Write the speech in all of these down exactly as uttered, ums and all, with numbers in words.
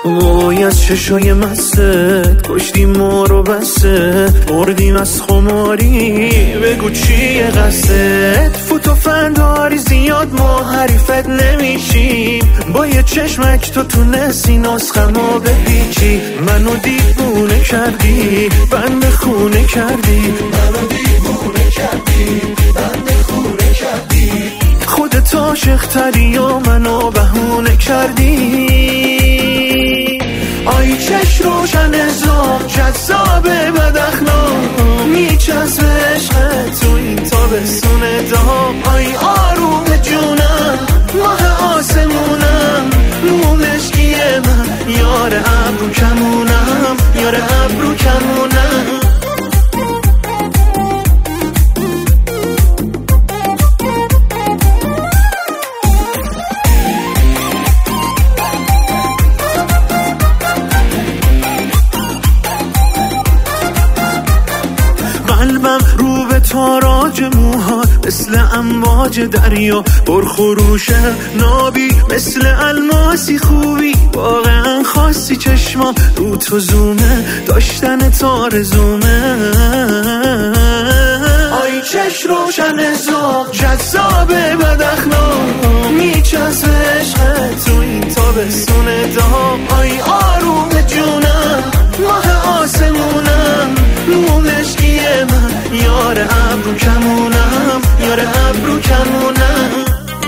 وای از چشای مستت کشتی ما رو بسته، بردیم از خماری بگو چیه قصدت. فوتو فنداری زیاد ما حریفت نمیشیم، با یه چشمک تو تونستی نسخمو بپیچی. منو دیوونه کردی بند خونه کردی، منو دیوونه کردی بند خونه کردی. خودت عاشق تری و منو بهونه کردی. آی چش روشن زام جذابه بد اخلاق، میچسبه عشقت تو این تابستون دام. آی آروم جونم ماه آسمونم، نور عشقی من یار ابرو کمونم، یار ابرو کمونم. قلبم رو به تاراج موها مثل امواج دریا، پرخروشه نابی مثل الماسی. خوبی واقعا خاصی، چشما رو تو زومه داشتن تار زومه. آی چش روشن زاغ جذابه بد اخلاق، میچسبه عشقت تو این تابستون داغ. آی آروم جونم ماه آسمونم، نور عشقی من یار ابرو کمونم، یار ابرو کمونم.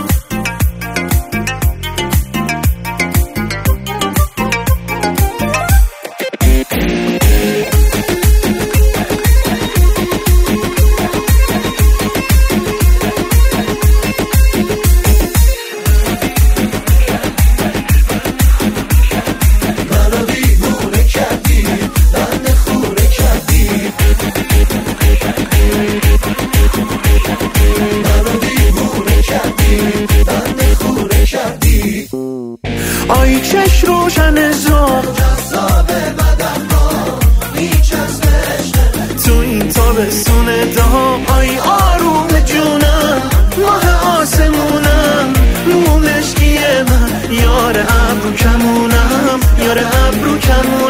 آی چش روشن زاغ جذابه بد اخلاق، میچسبه عشقت تو این تابستون داغ. آی آروم جونم ماه آسمونم، نور عشقی من یار ابرو کمونم، یار ابرو کمونم.